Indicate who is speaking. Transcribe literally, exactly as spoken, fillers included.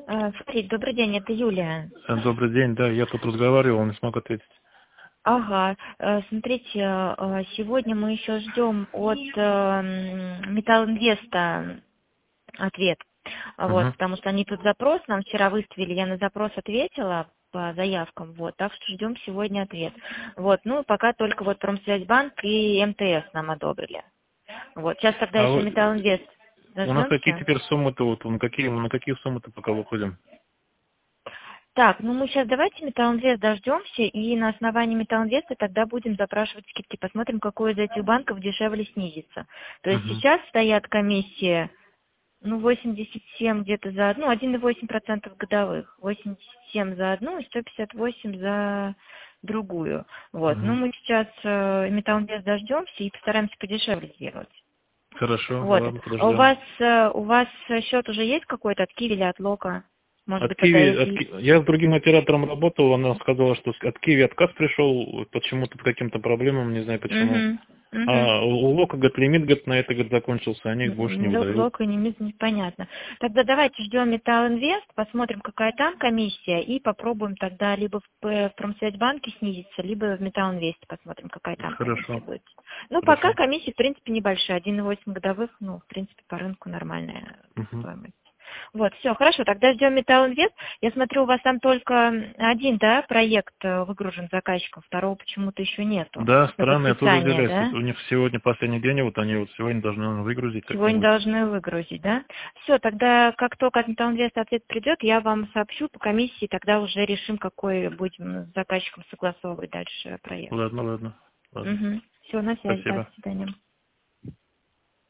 Speaker 1: А, Смотри, добрый день, это Юлия.
Speaker 2: Э, Добрый день, да, я тут разговаривал, не смог ответить.
Speaker 1: Ага, э, смотрите, э, сегодня мы еще ждем от Металлинвеста ответ. А Вот,
Speaker 2: Угу.
Speaker 1: потому что они тут запрос нам вчера выставили, я на запрос ответила по заявкам, вот, так что ждем сегодня ответ. Вот, ну, пока только вот Промсвязьбанк и МТС нам одобрили. Вот, сейчас тогда
Speaker 2: А
Speaker 1: еще
Speaker 2: вы-
Speaker 1: Металлинвест
Speaker 2: у нас какие
Speaker 1: дождемся.
Speaker 2: теперь суммы-то, вот на какие, на какие суммы-то пока выходим?
Speaker 1: Так, ну мы сейчас давайте Металлинвест дождемся, и на основании Металлинвеста тогда будем запрашивать скидки. Посмотрим, какой из этих банков дешевле снизится. То есть
Speaker 2: Угу.
Speaker 1: сейчас стоят комиссии, ну, восемьдесят семь где-то за одну, один целых восемь десятых процента годовых, восемьдесят семь за одну и сто пятьдесят восемь за другую. Вот, ну
Speaker 2: Угу.
Speaker 1: мы сейчас э, Металлинвест дождемся и постараемся подешевле сделать.
Speaker 2: Хорошо,
Speaker 1: Вот,
Speaker 2: ладно,
Speaker 1: а у
Speaker 2: подождем.
Speaker 1: вас, э, у вас счет уже есть какой-то от Киви или от Лока? Может
Speaker 2: От
Speaker 1: быть, тогда
Speaker 2: Киви, от
Speaker 1: если...
Speaker 2: Ки- я с другим оператором работал, она сказала, что с- от Киви отказ пришел почему-то по каким-то проблемам, не знаю почему.
Speaker 1: Угу, угу.
Speaker 2: А у у Лока, говорит, лимит, говорит, на это, говорит, закончился, они их больше не выдают.
Speaker 1: Лок и немец непонятно. Тогда давайте ждем Металлинвест, посмотрим, какая там комиссия, и попробуем тогда либо в, П- в Промсвязьбанке снизиться, либо в Металлинвесте посмотрим, какая там комиссия
Speaker 2: Хорошо,
Speaker 1: будет. Ну, пока
Speaker 2: хорошо.
Speaker 1: комиссия, в принципе, небольшая, один целых восемь годовых, ну, в принципе, по рынку нормальная
Speaker 2: Угу.
Speaker 1: стоимость. Вот, все, хорошо, тогда ждем Металлинвест. Я смотрю, у вас там только один, да, проект э, выгружен заказчиком, второго почему-то еще нету.
Speaker 2: Да,
Speaker 1: На
Speaker 2: странно, я тоже
Speaker 1: подписание,
Speaker 2: удивляюсь. Вот
Speaker 1: да?
Speaker 2: у них сегодня последний день, вот они вот сегодня должны выгрузить
Speaker 1: Сегодня
Speaker 2: как-нибудь.
Speaker 1: должны выгрузить, да? Все, тогда как только от Металлинвеста ответ придет, я вам сообщу по комиссии, тогда уже решим, какой будем с заказчиком согласовывать дальше проект.
Speaker 2: Ладно, ладно, ладно.
Speaker 1: Угу. Все, на связи, да,
Speaker 2: Спасибо.
Speaker 1: до свидания.